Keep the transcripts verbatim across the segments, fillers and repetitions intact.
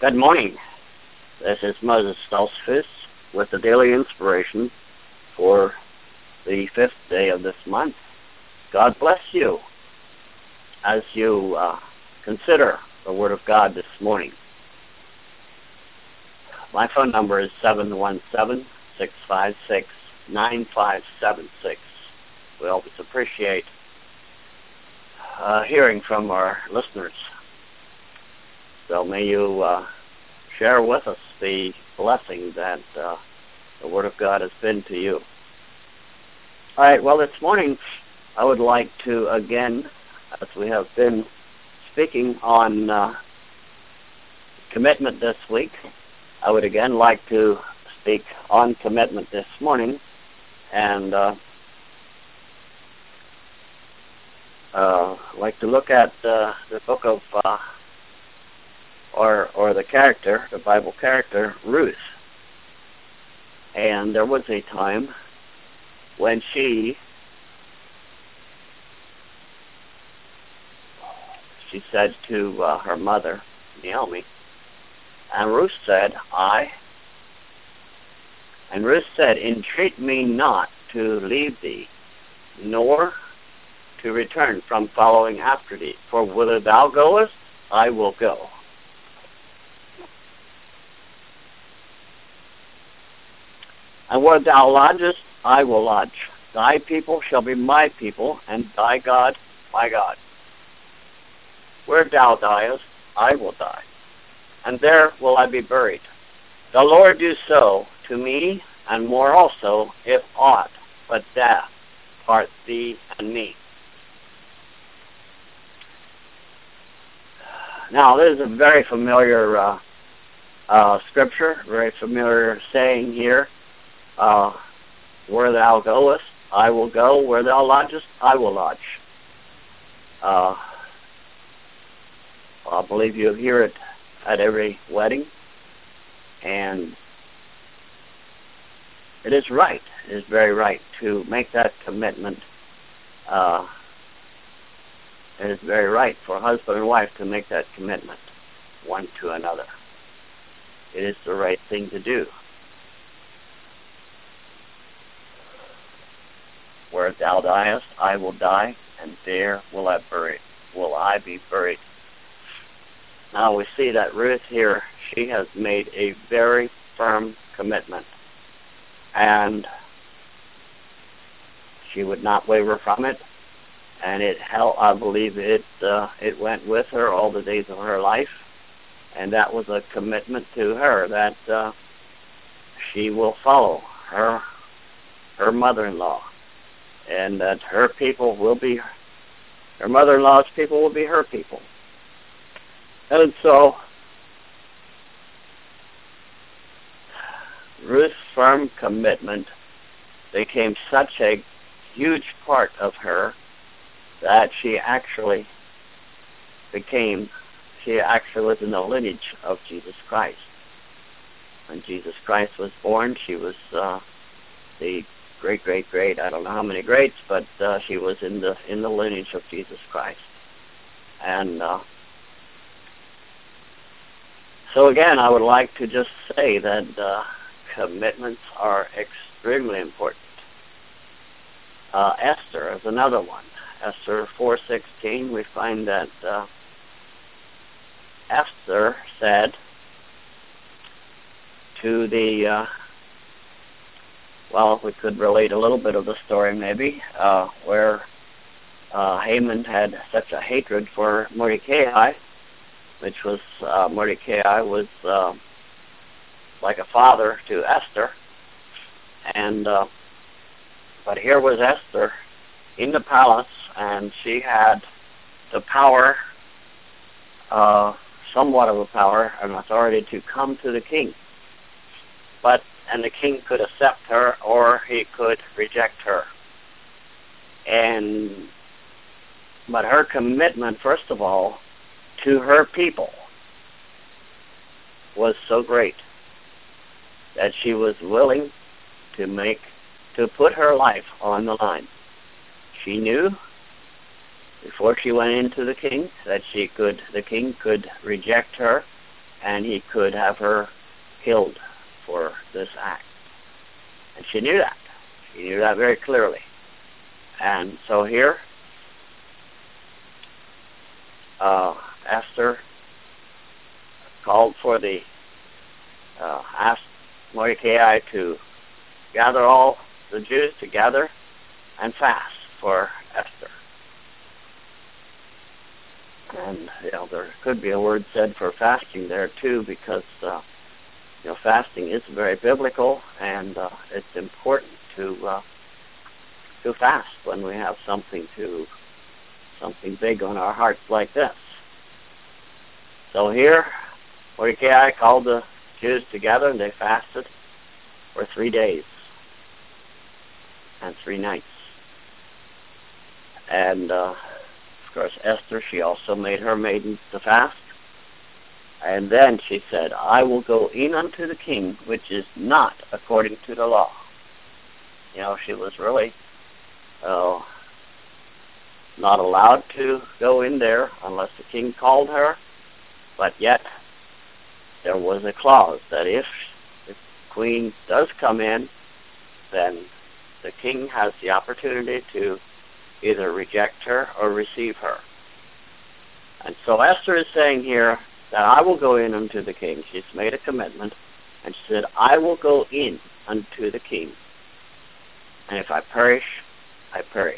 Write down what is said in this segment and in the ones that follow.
Good morning. This is Moses Stoltzfus with the Daily Inspiration for the fifth day of this month. God bless you as you uh, consider the Word of God this morning. My phone number is seven one seven, six five six, nine five seven six. We always appreciate uh, hearing from our listeners. So may you uh, share with us the blessing that uh, the Word of God has been to you. All right, well, this morning I would like to, again, as we have been speaking on uh, commitment this week, I would again like to speak on commitment this morning and uh, uh, like to look at uh, the book of uh, or or the character, the Bible character, Ruth. And there was a time when she she said to uh, her mother, Naomi, and Ruth said, I, and Ruth said, entreat me not to leave thee, nor to return from following after thee, for whither thou goest, I will go. And where thou lodgest, I will lodge. Thy people shall be my people, and thy God my God. Where thou diest, I will die, and there will I be buried. The Lord do so to me, and more also, if aught but death part thee and me. Now, this is a very familiar uh, uh, scripture, very familiar saying here. Uh, where thou goest, I will go. Where thou lodgest, I will lodge. Uh, I believe you hear it at every wedding, and it is right. It is very right to make that commitment. Uh, it is very right for husband and wife to make that commitment one to another. It is the right thing to do. Where thou diest, I will die, and there will I bury, will I be buried. Now we see that Ruth here, she has made a very firm commitment, and she would not waver from it. And it held, I believe it uh, it went with her all the days of her life, and that was a commitment to her that uh, she will follow her her mother-in-law. And that her people will be, her mother-in-law's people will be her people. And so, Ruth's firm commitment became such a huge part of her that she actually became, she actually was in the lineage of Jesus Christ. When Jesus Christ was born, she was uh, the great, great, great, I don't know how many greats, but uh, she was in the in the lineage of Jesus Christ. And uh, so again, I would like to just say that uh, commitments are extremely important. Uh, Esther is another one. Esther four sixteen, we find that uh, Esther said to the uh, well, we could relate a little bit of the story maybe, uh, where uh, Haman had such a hatred for Mordecai, which was, uh, Mordecai was uh, like a father to Esther, and, uh, but here was Esther in the palace, and she had the power, uh, somewhat of a power, an authority to come to the king. But and the king could accept her or he could reject her. And but her commitment, first of all, to her people was so great that she was willing to make to put her life on the line. She knew before she went into the king that she could the king could reject her and he could have her killed for this act. And she knew that. She knew that very clearly. And so here, uh, Esther called for the, uh, asked Mordecai to gather all the Jews together and fast for Esther. And, you know, there could be a word said for fasting there, too, because, uh, you know, fasting is very biblical, and uh, it's important to uh, to fast when we have something to, something big on our hearts like this. So here, Mordecai called the Jews together, and they fasted for three days and three nights. And, uh, of course, Esther, she also made her maidens to fast. And then she said, I will go in unto the king, which is not according to the law. You know, she was really uh, not allowed to go in there unless the king called her. But yet, there was a clause that if the queen does come in, then the king has the opportunity to either reject her or receive her. And so Esther is saying here that I will go in unto the king. She's made a commitment, and she said, I will go in unto the king, and if I perish, I perish.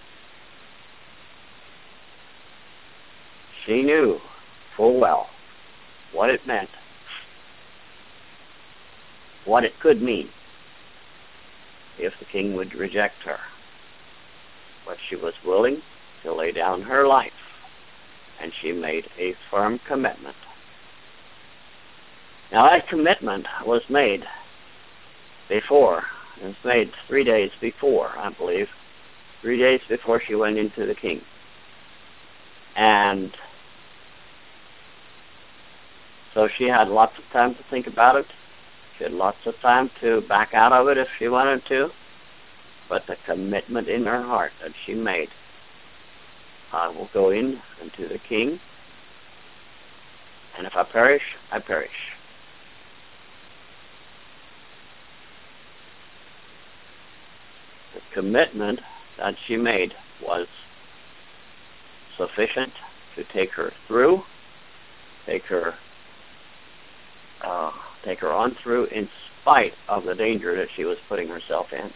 She knew full well what it meant, what it could mean if the king would reject her. But she was willing to lay down her life, and she made a firm commitment. Now that commitment was made before. It was made three days before, I believe. Three days before she went into the king. And so she had lots of time to think about it. She had lots of time to back out of it if she wanted to. But the commitment in her heart that she made, I will go in unto the king, and if I perish, I perish. The commitment that she made was sufficient to take her through, take her, uh, take her on through in spite of the danger that she was putting herself in.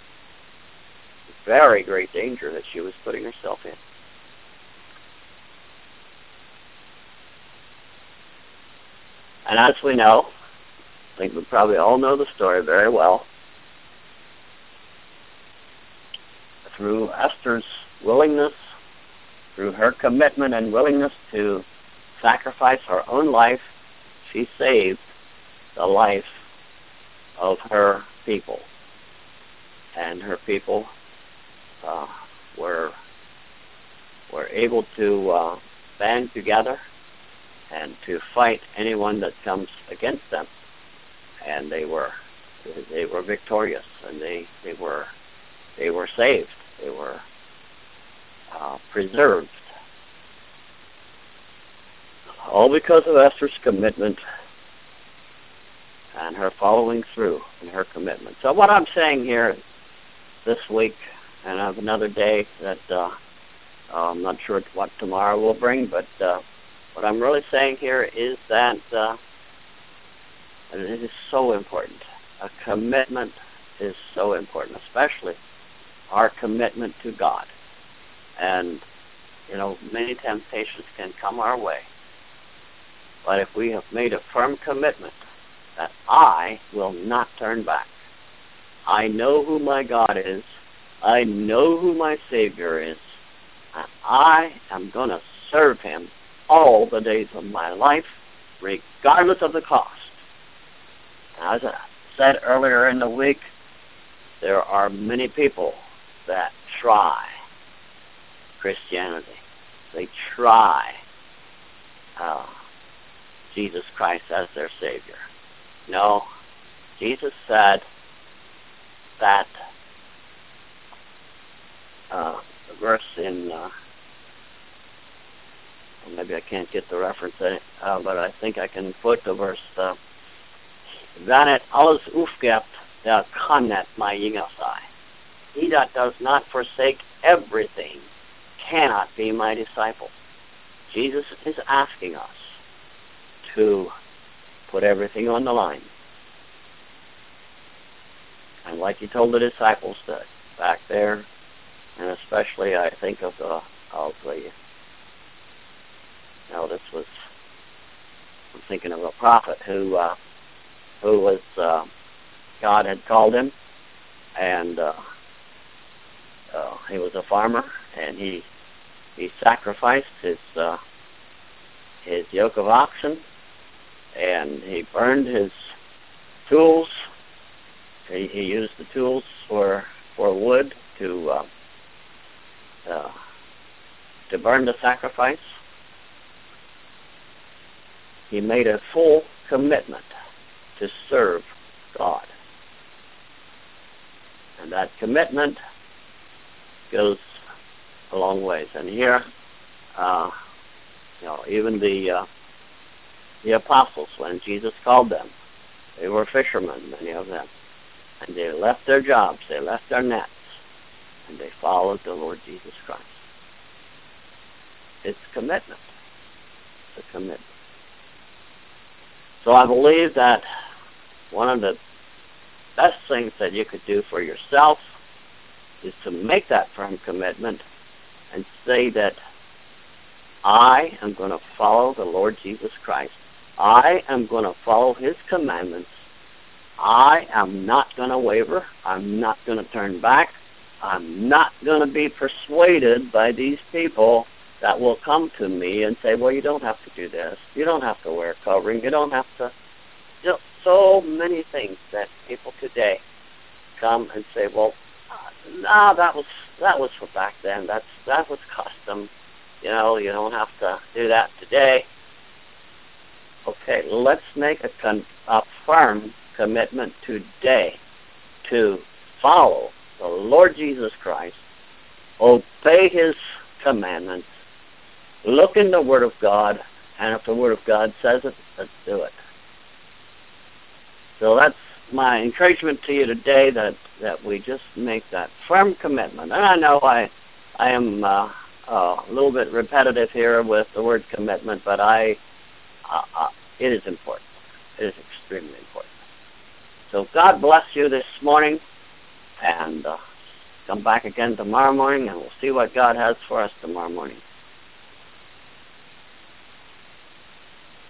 Very great danger that she was putting herself in. And as we know, I think we probably all know the story very well, through Esther's willingness, through her commitment and willingness to sacrifice her own life, she saved the life of her people. And her people uh, were, were able to uh, band together and to fight anyone that comes against them. And they were they were victorious, and they, they were they were saved. They were uh, preserved. All because of Esther's commitment and her following through in her commitment. So what I'm saying here this week, and I have another day that uh, I'm not sure what tomorrow will bring, but uh, what I'm really saying here is that uh, it is so important. A commitment is so important, especially our commitment to God. And, you know, many temptations can come our way. But if we have made a firm commitment that I will not turn back, I know who my God is, I know who my Savior is, and I am going to serve Him all the days of my life, regardless of the cost. As I said earlier in the week, there are many people that try Christianity. They try uh, Jesus Christ as their Savior. No, Jesus said that uh, the verse in uh, maybe I can't get the reference, uh, but I think I can quote the verse. Uh, "Dan het alles aufgeeft, der kann not my jünger sein. He that does not forsake everything cannot be my disciple." Jesus is asking us to put everything on the line. And like he told the disciples that back there, and especially I think of the, of the, you know, this was, I'm thinking of a prophet who, uh, who was, uh, God had called him, and uh, uh, he was a farmer, and he he sacrificed his uh, his yoke of oxen, and he burned his tools. He, he used the tools for for wood to uh, uh, to burn the sacrifice. He made a full commitment to serve God, and that commitment goes a long ways. And here, uh, you know, even the uh, the apostles, when Jesus called them, they were fishermen, many of them. And they left their jobs, they left their nets, and they followed the Lord Jesus Christ. It's commitment. It's a commitment. So I believe that one of the best things that you could do for yourself is to make that firm commitment and say that I am going to follow the Lord Jesus Christ. I am going to follow his commandments. I am not going to waver. I'm not going to turn back. I'm not going to be persuaded by these people that will come to me and say, well, you don't have to do this. You don't have to wear covering. You don't have to. You know, so many things that people today come and say, well, uh, no, that was that was for back then. That's that was custom. You know, you don't have to do that today. Okay, let's make a, con- a firm commitment today to follow the Lord Jesus Christ, obey his commandments, look in the Word of God, and if the Word of God says it, let's do it. So that's my encouragement to you today, that, that we just make that firm commitment. And I know I I am uh, uh, a little bit repetitive here with the word commitment, but I uh, uh, it is important. It is extremely important. So God bless you this morning, and uh, come back again tomorrow morning, and we'll see what God has for us tomorrow morning.